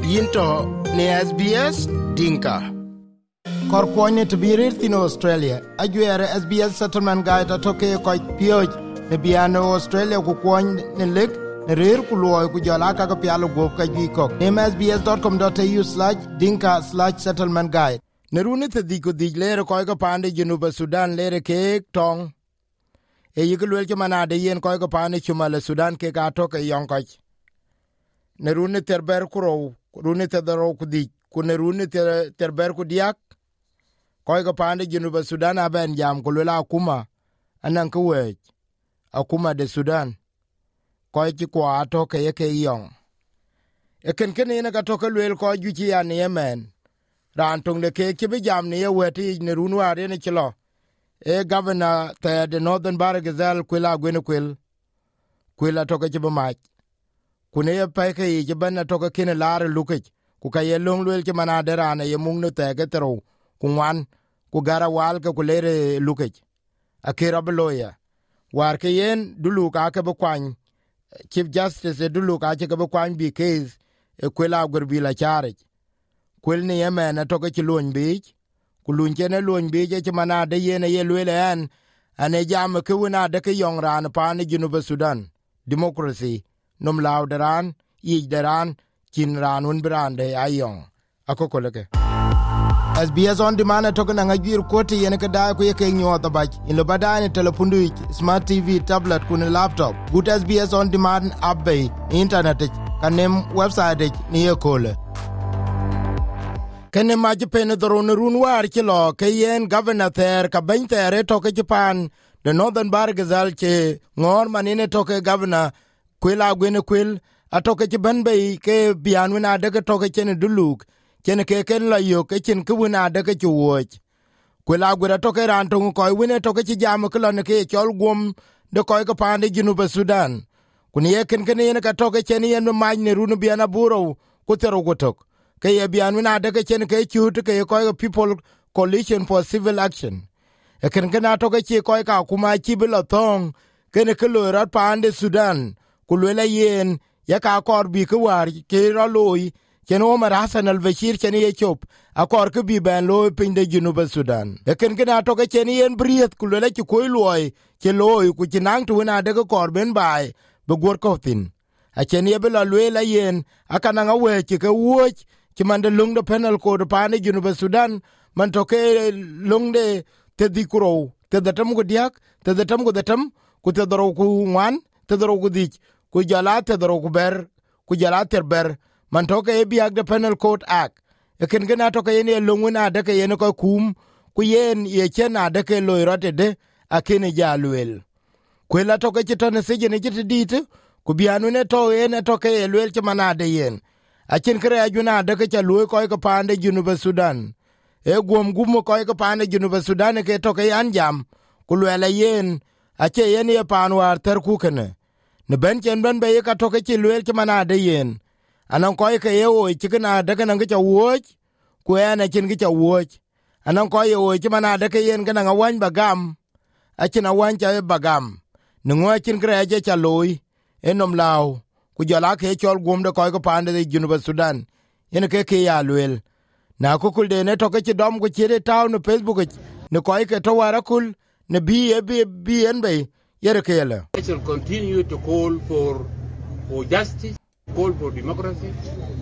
Yinto ne SBS Dinka. Korkwonye tibirir thino Australia. Ajuere SBS Settlement Guide atoke koi pioj ne biano Australia kukwony ne lik ne rir kuluoy kujala kaka pialo gop ka juikok. Name sbs.com.au/dinka/settlement guide. Ne rune te diko lere koi ka pande Junuba Sudan lere keek tong. E yikulwel ke manade yen koi ka pande Chumala Sudan ke ka atoke yonkoj. Ne rune terber kurou. Rune te daro kudi kune rune terber kudiak koi ka pande Junuba Sudan aben jam kulula akuma anan kuwej akuma de Sudan koi ki kwa atoke yeke yong eken ina ka toke lwel koi juchi ya ni yemen rantung de ke kibi jam ni yeweti ne runu are ne chilo governor te the Northern Baragazal kwila gwene kwila toke chibi mach kune ye peke yi jibana toka kine lare lukich ku ka ye long lwel ke manade rana ye mung no tege tero ku ngwan ku gara wal ke ku lere lukich akira beloya war ke yen dulu ka ke bekwany Chief Justice dulu ka ke bekwany bi case e kwela gurbila chare kwel ni yemen toka ki luny bich ku luny ke ne luny bich ke manade yene ye lwele an ane jam ke wona de ke yong ran pa ni Junuba Sudan democracy num law deran yi deran kin ranun brande ayong akokoleke SBS on demand token nga jir koti yene ke da ko yeke nyota bach in lo badane telepundu smart TV tablet kun laptop good SBS on demand app bay internet kanem website ni ekole kene maji pen doron run war kilo ke yen governor ter ka ben ter to ke Japan the Northern Bargazal che ngor manine to ke governor kwela gwene kwel atoke ci benbe ke bian wina de toke chen duluk chen ke ken la yo ke chen ku wina de ke woch kwela gwera toke ran to ko wina toke ci jam ko ne ke chol gum de ko ko pande Junuba Sudan kun ye ken ne ka toke chen yen ma ne runu biana buro ku tero gotok ke ye bian wina de ke chen ke chut ke ko people coalition for civil action e ken toke ci ko ka kuma ci bilo thong ken ke lo rat pande Sudan kulwela yen ya ka akor bi ke war ke ro loy ken Omar Hassan al-Bashir ken ye chop akor ke bi ben loy pinde Junuba Sudan e ken to ke ken yen briet kulwela ki koy loy ke loy ku tinang tu na de kor ben bai be gor ko tin a ken ye bela lwela yen akana nga we ke woch ki mande lung de penal code pa ne Junuba Sudan man to ke lung de te dikro te datam go diak te datam go datam ku te dro ku wan te dro ku dik ku jalate dro ku ber ku jalate ber man to ke biag de penal code act e ken to ke ne lunguna de ke ne ko kum ku yen ye chena de ke loirote de akene jalwel ku la to ke to ne seje ne jiti dit ku bianu ne to ene to ke elwel che manade yen achen kre ajuna de ke chalwe ko ko pande Junuba Sudan e gum ko ko pande Junuba Sudan ke to ke anjam ku lwela yen ache yen ye panwar ter ku kene ne ben chen ben be ka toke chi lwel chi manade yen anan ko ke ye o chi kana de kana ke woch ku ena chin ke woch anan ko ye o chi manade ke yen kana wan bagam a chin wan cha bagam ne ngo chin kreje cha loy enom law ku jala ke chol gum de ko pande de Junuba Sudan yen ke ya lwel na ku kul de ne toke chi dom ku chi de town Facebook ne ko ke to wara kul ne bi en be yere kele I shall continue to call for justice, call for democracy.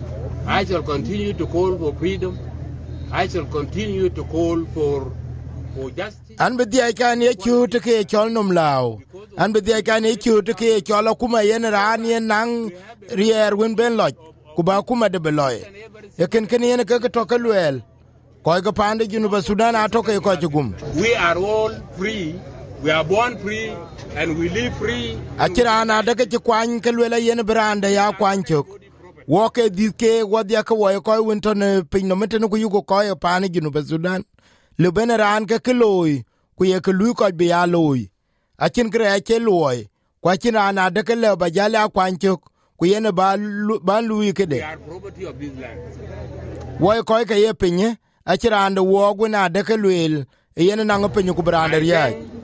I shall continue to call for freedom. I shall continue to call for justice. An be dia kan ye chut ke chol num law an be dia kan ye chut ke chol kuma yen ran yen nang rier wen ben loj ku ba kuma de beloy e ken yen ke to ke lwel ko ga pande Junuba Sudan atoke ko jugum We are all free. We are born free and we live free. Achirana daga ci kwany ke lwela yen brande ya kwanchok woke dike wadia ka woy ko winton pin no meten ku yugo ko e pani Junuba Sudan le beneran ke kloy ku ye ke lu ko bi ya loy achin kre ke loy kwa china daga le ba jala kwanchok ku yen ba lu ke de We are property of this land. woy ko ke ye pinye achiranda wo guna daga lwel yen na ngopin ku brande ya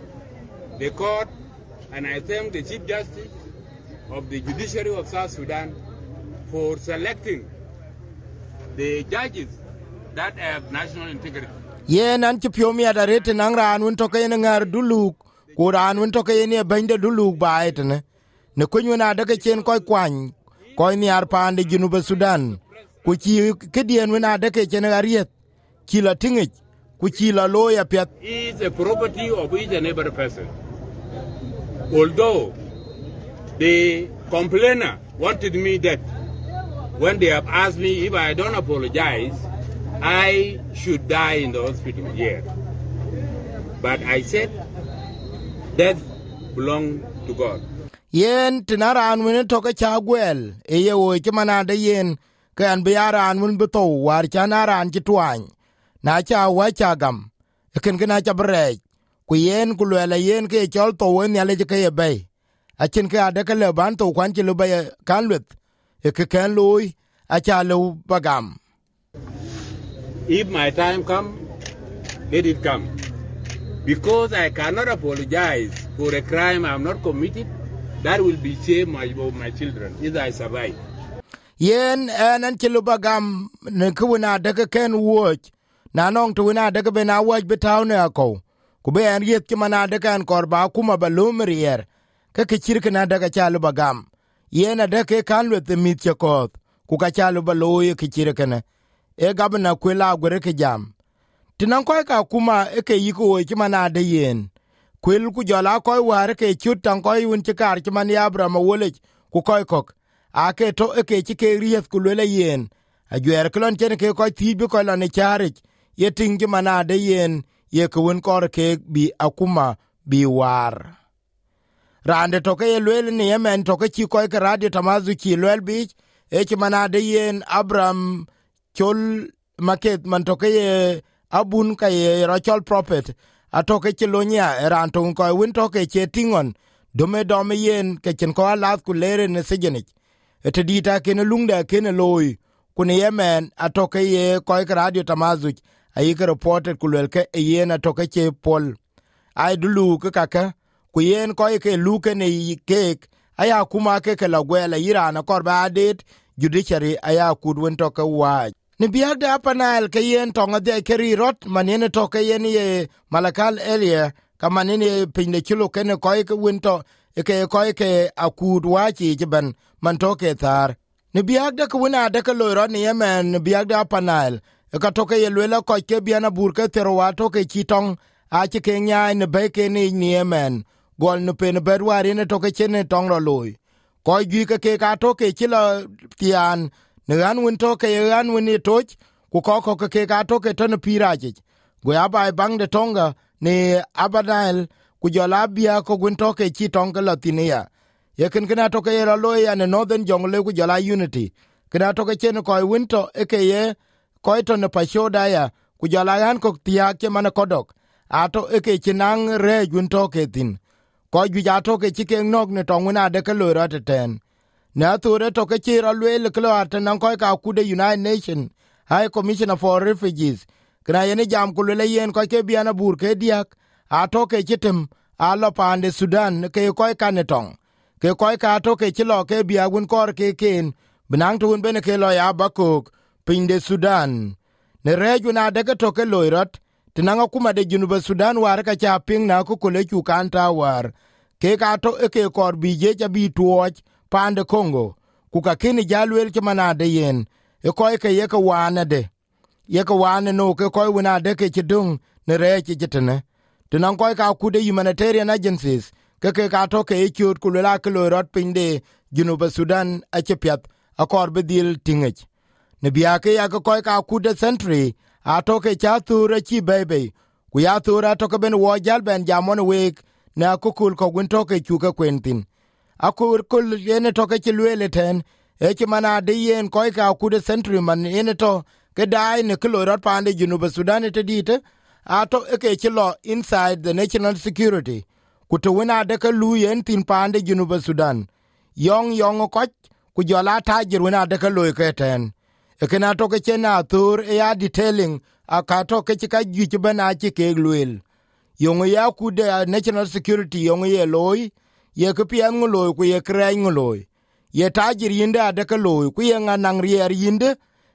The court, and I thank the Chief Justice of the Judiciary of South Sudan for selecting the judges that have national integrity. Yen an ci pio mi adarete nang ran won to kay ngar duluk ko ran won to kay ne bande duluk baet ne ko nyuna daga chen koy kwany koy ni ar pande Junuba Sudan ku ci kedien wona daga chen ariet ki la tingich ku ci la loya pet Is a property of each and every person. Although the complainer wanted me that when they have asked me if I don't apologize, I should die in the hospital here. But I said, death belongs to God. yen tinaran wona to ka chagwel e ye o ke manade yen kan biaran won beto war chanaran ci twany na cha wa chagam ken gna cha bre ku yen ku le yen ke chol to wen yale ke ye bay a chen ka de ka le ban to kwan ci lu bay kan lut e ke kan loy a cha lu bagam. If my time come, let it come. Because I cannot apologize for a crime I have not committed, that will be shame of my children if I survive. Yen an ci lu bagam ne ku na de ka ken woch na nong tu na de ka be na woch be taw ne ko ku be an yet ki manade kan korba kuma balumrier ka ke chirke na de ka cha lu bagam yen de ke kan lu the mit chakot ku ka cha lu baloye ki chirke ne e gabna kwela gore ke jam tinan koy ka kuma e ke yiko ki manade yen kwel ku jola koy war ke chutan koy un ci kar ki man Abraham wole ku koy kok a ke to e ke ci ke riet ku le yen a gwer klon chen ke koy ti bi ko la ne charich ye ting ki manade yen ye ku un kor ke bi akuma bi war rande to ke lwel ni yemen to ke ci koy ke radio tamazu ci lwel bi e ki manade yen Abraham chol market man to ke abun ka ye rachol prophet atoke ci lonya ran to ko win to ke che tingon dome dome yen ke chen ko alat ku lere ne sejenich ete dita ken lungda ken loy ku ne yemen atoke ye ko radio tamazu ayi ke reported ku lel ke yen atoke che pol ai dulu ke kaka ku yen ko ke luke ne kek aya kuma ke la gwela irana korba adet judiciary aya kudwen to ke wa ni biag da panal ke yen tonga de keri rot manene to ke yen ye malakal elia kama nene pinde kilo kene ko ke winto ke ko ke akud wachi jiban man to ke tar ni biag da ku na da ke lo ro ni yemen biag da panal ka to ke yelwela ko ke biana burke terwa to ke chitong a che ke nya ne be ke ni yemen gol no pen bedwari ne to ke chene tong ro loy ko gi ke ka to ke chilo tian ne an win to ke an win ni toch ku ko ke ka to ke ton piraje go aba bang de tonga ne abadal ku jola bia ko win to ke chi tonga latinia ye ken kana to ke ro lo ya ne northern jongle ku jola unity kana to ke chen ko win to e ke ye ko to ne pashoda ya ku jola yan ko tia ke man kodok ato e ke chinang re win to ke tin ko ju ja to ke chi ke nok ne tonguna de ke lo ra ten na ture to ke chira lwel klo atanan ko ka ku de United Nation High Commissioner for Refugees kana yene jam ku le yen ko ke biana bur ke diak a to ke chitem a lo pande Sudan ke ko ka ne tong ke ko ka to ke chilo ke bia gun kor ke ken binang tun bene ke lo ya bakok pinde Sudan ne reju na de ke to ke loirat tinanga kuma de Junuba Sudan war ka cha ping na ku le chu kan ta war ke ka to ke kor bi je ja bi tuoch pande Congo kuka kini jalwel ke manade yen e koy ke ye ke wane de ye ke wane no ke koy wona de ke chidung ne reche jitene tinan koy ka kude humanitarian agencies ke ka to ke chut kulula ke lorot pinde Junuba Sudan a chepiat akor bedil tingech ne biya ke ya ke koy ka kude century a to ke chature chi bebe ku ya tura to ke ben wo jal ben jamon week na kukul ko gun to ke chuka kwentin akur kul yene to ke lwele ten e ke manade yen koy ka kude century man yene to ke dai ne klorot pande Junuba Sudan te dite ato e ke lo inside the national security kuto wona de ke lu yen tin pande Junuba Sudan yong ko ku jola tajir wona de ke lo ke ten e ke na to ke na tur e ya detailing aka to ke ka ju ke bana ke lwel yong ya kude national security yong ye loy ye ke pian nguloy ku ye kren nguloy ye tajir yinde adeke loy ku ye nganang rier yinde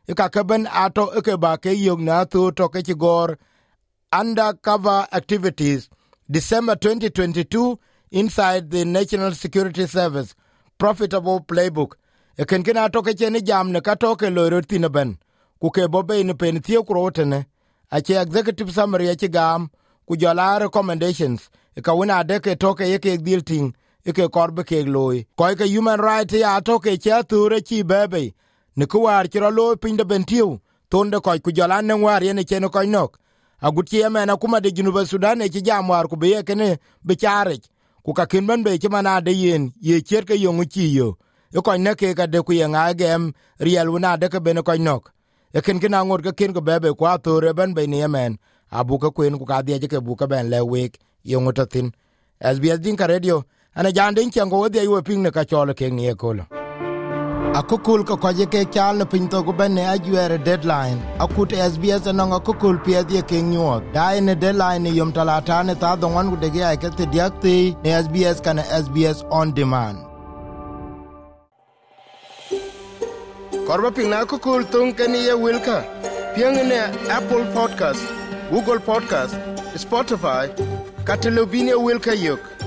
ka keben ato ke ba ke yog na tu to ke gor undercover activities December 2022 inside the National Security Service profitable playbook ken ato ke ne jam ne ka to ke lo tin ku ke bobe ne pen tie krotene a che executive summary a che gam ku jola recommendations ka wona de ke to ke ye dilting ke korbe ke loy ko ke human right ya to ke cha ture chi bebe ne ku war chi ro pin de bentiu tonde ko ku jola ne war ye ne chen ko nok agutie mena kuma de Junuba Sudan e chi jamwar ku be ke ne be chare ku ka kin ben be chi mana de yen ye cher ke yongu chi yo e ko ne ke ka de ku ye nga gem riel wona de ke ben ko nok e ken kina ngor ke ken ko bebe kwa ture ben be ne yemen abu ka kwen ku ka de ke bu ka ben le wek yongu to tin SBS Dinka Radio ana jandin chango de yo ping ne ka chole ke ni ekolo akukul ko kwaje ke chal pin to go ben ajuere deadline akut SBS no akukul pie de ke nyuot dai ne deadline yom talata ne ta donwan de ge ke te diakti ne SBS kana SBS on demand korba pin na akukul tung ke ni ye wilka pieng ne Apple Podcast Google Podcast Spotify Catalogine wilka yok